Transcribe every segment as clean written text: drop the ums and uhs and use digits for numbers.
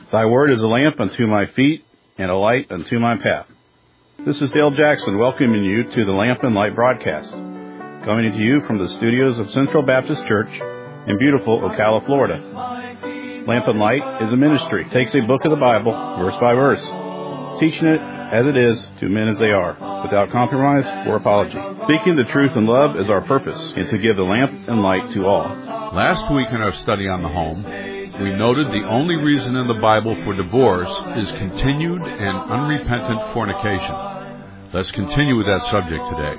Thy word is a lamp unto my feet and a light unto my path. This is Dale Jackson welcoming you to the Lamp and Light broadcast, coming to you from the studios of Central Baptist Church in beautiful Ocala, Florida. Lamp and Light is a ministry. It takes a book of the Bible, verse by verse, teaching it as it is to men as they are, without compromise or apology. Speaking the truth in love is our purpose, and to give the lamp and light to all. Last week in our study on the home, we noted the only reason in the Bible for divorce is continued and unrepentant fornication. Let's continue with that subject today.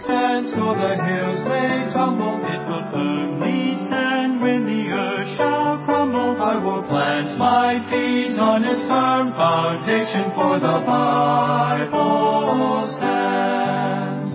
I will plant my feet on its firm foundation, for the Bible stands.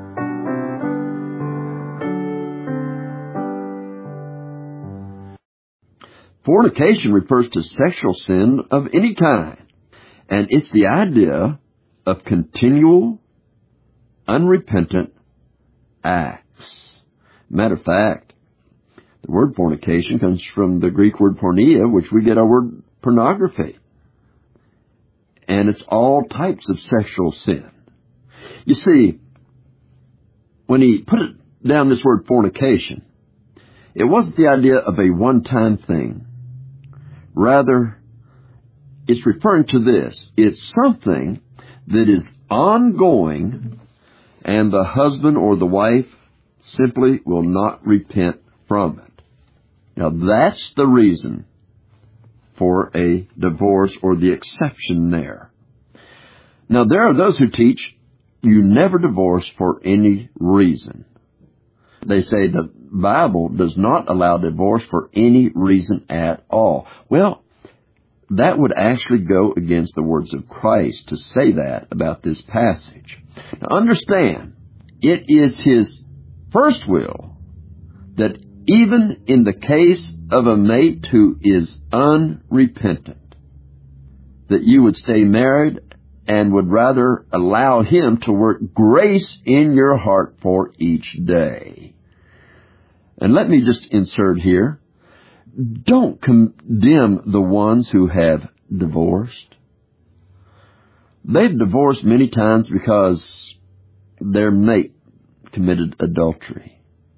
Fornication refers to sexual sin of any kind, and it's the idea of continual, unrepentant acts. Matter of fact, the word fornication comes from the Greek word porneia, which we get our word pornography. And it's all types of sexual sin. You see, when he put it down, this word fornication, it wasn't the idea of a one-time thing. Rather, it's referring to this. It's something that is ongoing, and the husband or the wife simply will not repent from it. Now, that's the reason for a divorce, or the exception there. Now, there are those who teach you never divorce for any reason. They say the Bible does not allow divorce for any reason at all. Well, that would actually go against the words of Christ to say that about this passage. Now, understand, it is His first will that even in the case of a mate who is unrepentant, that you would stay married and would rather allow Him to work grace in your heart for each day. And let me just insert here, don't condemn the ones who have divorced. They've divorced many times because their mate committed adultery.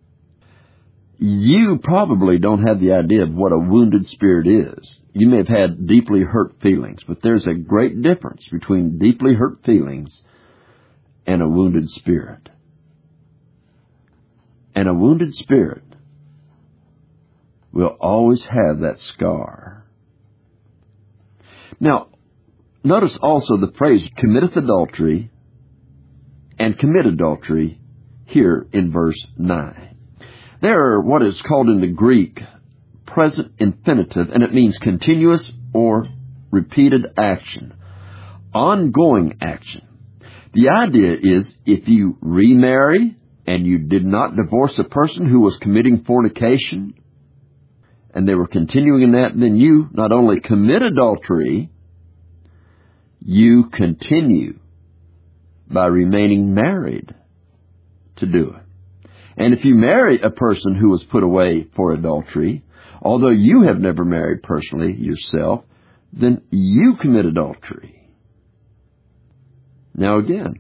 You probably don't have the idea of what a wounded spirit is. You may have had deeply hurt feelings, but there's a great difference between deeply hurt feelings and a wounded spirit. And a wounded spirit will always have that scar. Now, notice also the phrase committeth adultery and commit adultery here in verse 9. They're what is called in the Greek present infinitive, and it means continuous or repeated action, ongoing action. The idea is if you remarry and you did not divorce a person who was committing fornication, and they were continuing in that, then you not only commit adultery, you continue by remaining married to do it. And if you marry a person who was put away for adultery, although you have never married personally yourself, then you commit adultery. Now again,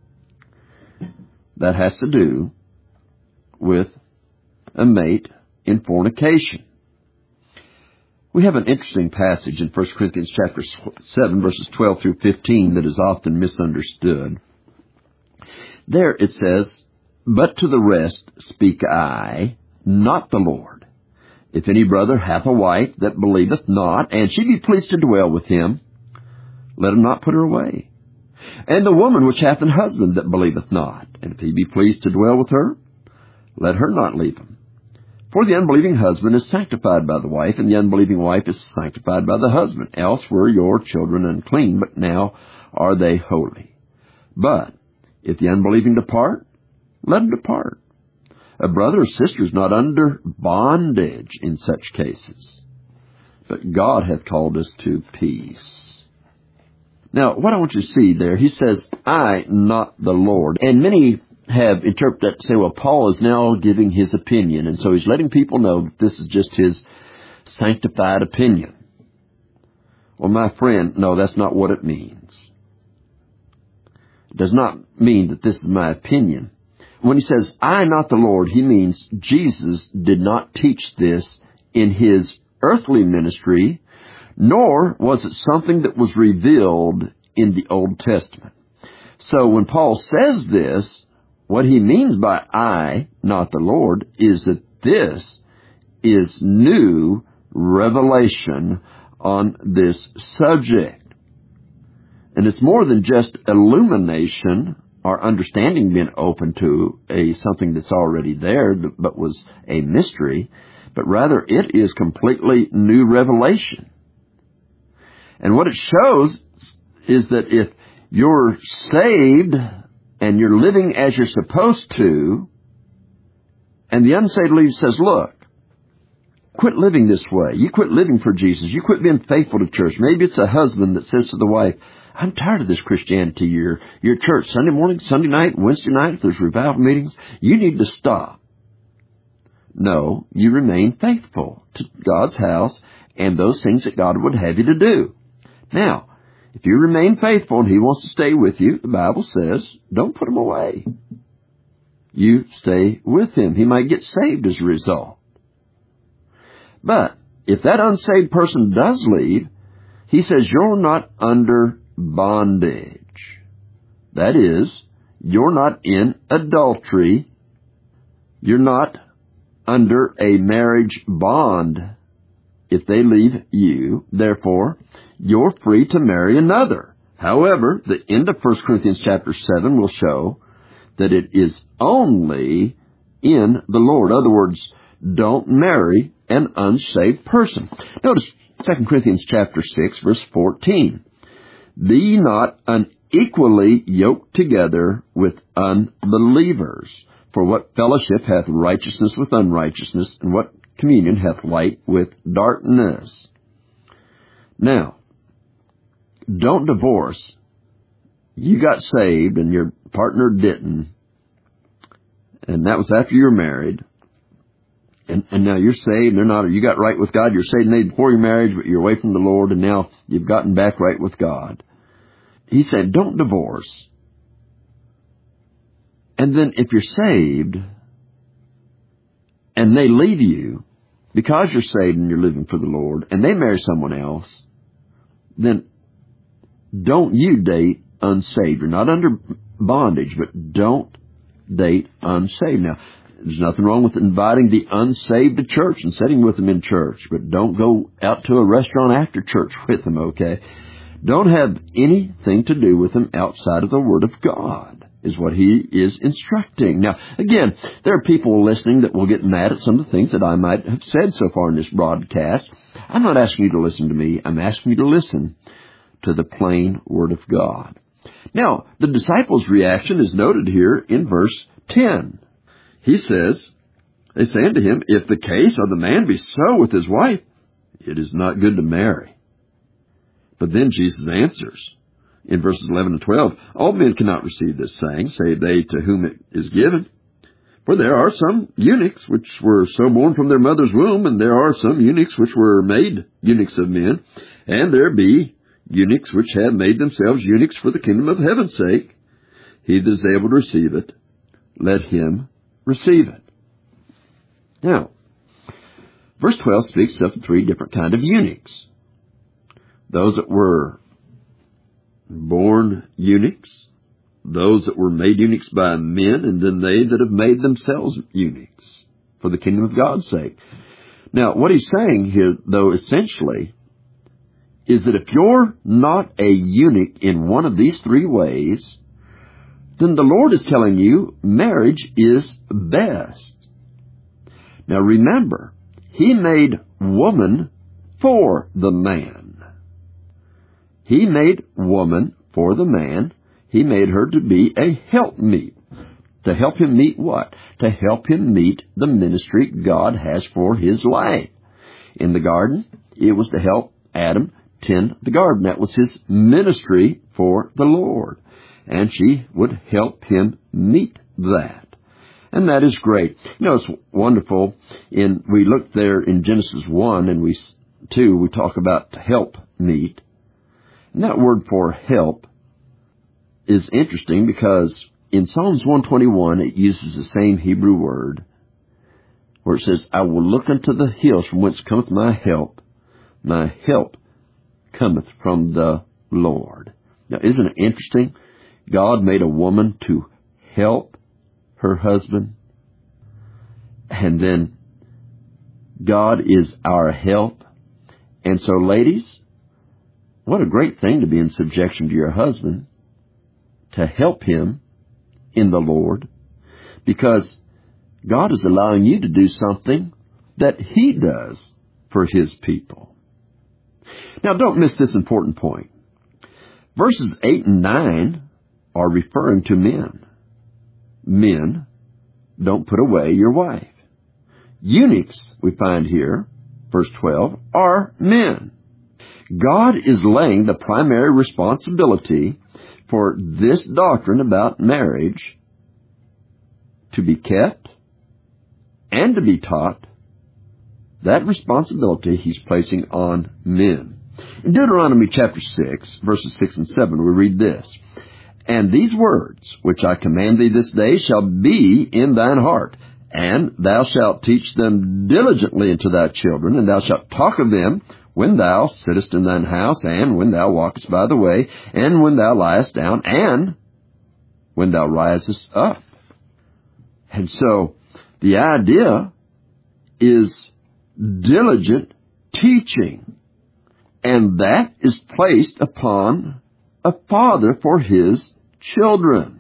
that has to do with a mate in fornication. We have an interesting passage in 1 Corinthians chapter 7, verses 12 through 15 that is often misunderstood. There it says, "But to the rest speak I, not the Lord. If any brother hath a wife that believeth not, and she be pleased to dwell with him, let him not put her away. And the woman which hath an husband that believeth not, and if he be pleased to dwell with her, let her not leave him. For the unbelieving husband is sanctified by the wife, and the unbelieving wife is sanctified by the husband. Else were your children unclean, but now are they holy. But if the unbelieving depart, let him depart. A brother or sister is not under bondage in such cases, but God hath called us to peace." Now, what I want you to see there, he says, "I, not the Lord." And many have interpreted that to say, well, Paul is now giving his opinion, and so he's letting people know that this is just his sanctified opinion. Well, my friend, no, that's not what it means. It does not mean that this is my opinion. When he says, I, not the Lord, he means Jesus did not teach this in his earthly ministry, nor was it something that was revealed in the Old Testament. So when Paul says this, what he means by I, not the Lord, is that this is new revelation on this subject. And it's more than just illumination or understanding being open to something that's already there but was a mystery, but rather it is completely new revelation. And what it shows is that if you're saved and you're living as you're supposed to, and the unsaved leader says, look, quit living this way. You quit living for Jesus. You quit being faithful to church. Maybe it's a husband that says to the wife, I'm tired of this Christianity. Your church, Sunday morning, Sunday night, Wednesday night, if there's revival meetings, you need to stop. No, you remain faithful to God's house and those things that God would have you to do. Now, if you remain faithful and He wants to stay with you, the Bible says, don't put Him away. You stay with Him. He might get saved as a result. But if that unsaved person does leave, he says you're not under bondage. That is, you're not in adultery. You're not under a marriage bond if they leave you. Therefore, you're free to marry another. However, the end of 1 Corinthians chapter 7 will show that it is only in the Lord. In other words, don't marry an unsaved person. Notice 2 Corinthians chapter 6, verse 14. Be ye not unequally yoked together with unbelievers. For what fellowship hath righteousness with unrighteousness, and what communion hath light with darkness? Now, don't divorce. You got saved and your partner didn't, and that was after you were married. And now you're saved, they're not, you got right with God, you're saved maybe before your marriage, but you're away from the Lord, and now you've gotten back right with God. He said, don't divorce. And then if you're saved, and they leave you, because you're saved and you're living for the Lord, and they marry someone else, then don't you date unsaved. You're not under bondage, but don't date unsaved. Now, there's nothing wrong with inviting the unsaved to church and sitting with them in church, but don't go out to a restaurant after church with them, okay? Don't have anything to do with them outside of the Word of God, is what He is instructing. Now, again, there are people listening that will get mad at some of the things that I might have said so far in this broadcast. I'm not asking you to listen to me. I'm asking you to listen to the plain Word of God. Now, the disciples' reaction is noted here in verse 10. He says, they say unto him, if the case of the man be so with his wife, it is not good to marry. But then Jesus answers in verses 11 and 12, all men cannot receive this saying, save they to whom it is given. For there are some eunuchs which were so born from their mother's womb, and there are some eunuchs which were made eunuchs of men, and there be eunuchs which have made themselves eunuchs for the kingdom of heaven's sake. He that is able to receive it, let him receive it. Now, verse 12 speaks of three different kinds of eunuchs. Those that were born eunuchs, those that were made eunuchs by men, and then they that have made themselves eunuchs for the kingdom of God's sake. Now, what he's saying here, though, essentially, is that if you're not a eunuch in one of these three ways, then the Lord is telling you marriage is best. Now remember, He made woman for the man. He made woman for the man. He made her to be a helpmeet. To help him meet what? To help him meet the ministry God has for his life. In the garden, it was to help Adam tend the garden. That was his ministry for the Lord. And she would help him meet that. And that is great. You know, it's wonderful. We look there in Genesis 1 and 2, we talk about help meet. And that word for help is interesting because in Psalms 121 it uses the same Hebrew word where it says, I will look unto the hills from whence cometh my help. My help cometh from the Lord. Now, isn't it interesting? God made a woman to help her husband. And then God is our help. And so, ladies, what a great thing to be in subjection to your husband, to help him in the Lord, because God is allowing you to do something that he does for his people. Now, don't miss this important point. Verses 8 and 9 are referring to men. Men, don't put away your wife. Eunuchs, we find here, verse 12, are men. God is laying the primary responsibility for this doctrine about marriage to be kept and to be taught. That responsibility he's placing on men. In Deuteronomy chapter 6, verses 6 and 7, we read this, And these words which I command thee this day shall be in thine heart, and thou shalt teach them diligently unto thy children, and thou shalt talk of them when thou sittest in thine house, and when thou walkest by the way, and when thou liest down, and when thou risest up. And so, the idea is diligent teaching, and that is placed upon a father for his children.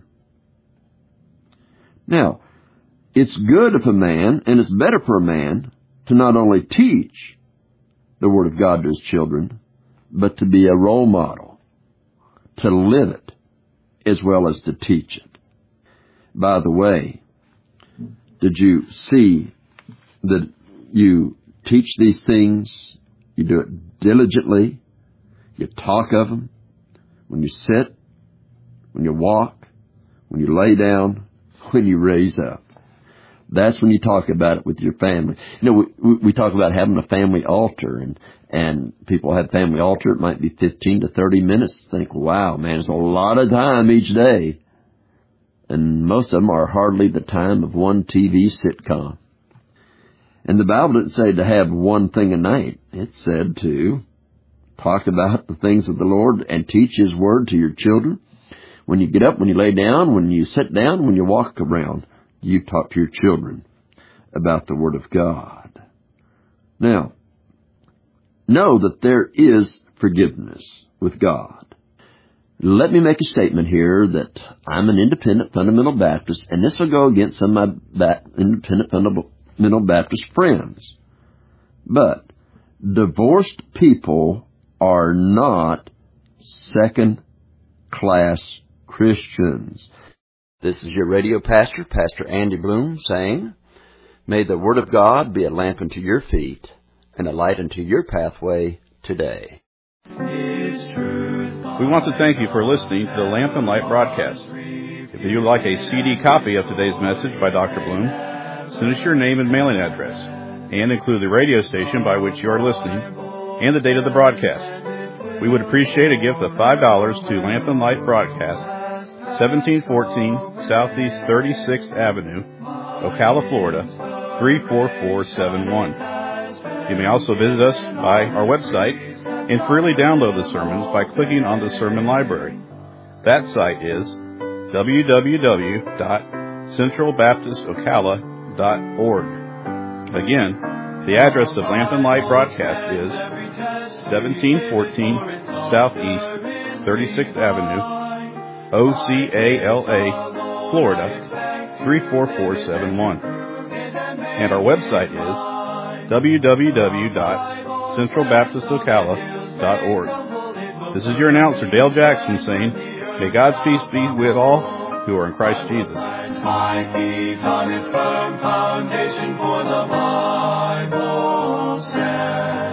Now, it's good if a man, and it's better for a man, to not only teach the Word of God to his children, but to be a role model, to live it, as well as to teach it. By the way, did you see that you teach these things, you do it diligently, you talk of them, when you sit, when you walk, when you lay down, when you raise up. That's when you talk about it with your family. You know, we talk about having a family altar, and people have family altar. It might be 15 to 30 minutes. Think, wow, man, it's a lot of time each day. And most of them are hardly the time of one TV sitcom. And the Bible didn't say to have one thing a night. It said to talk about the things of the Lord and teach His Word to your children. When you get up, when you lay down, when you sit down, when you walk around, you talk to your children about the Word of God. Now, know that there is forgiveness with God. Let me make a statement here that I'm an independent fundamental Baptist, and this will go against some of my independent fundamental Baptist friends. But divorced people are not second-class Christians. This is your radio pastor, Pastor Andy Bloom, saying, May the Word of God be a lamp unto your feet and a light unto your pathway today. We want to thank you for listening to the Lamp and Light broadcast. If you would like a CD copy of today's message by Dr. Bloom, send us your name and mailing address, and include the radio station by which you are listening and the date of the broadcast. We would appreciate a gift of $5 to Lamp and Light Broadcast, 1714 Southeast 36th Avenue, Ocala, Florida, 34471. You may also visit us by our website and freely download the sermons by clicking on the sermon library. That site is www.centralbaptistocala.org. Again, the address of Lamp and Light Broadcast is 1714 Southeast 36th Avenue, Ocala, Florida, 34471. And our website is www.centralbaptistocala.org. This is your announcer, Dale Jackson, saying, May God's peace be with all who are in Christ Jesus. My feet on its firm foundation, for the Bible says.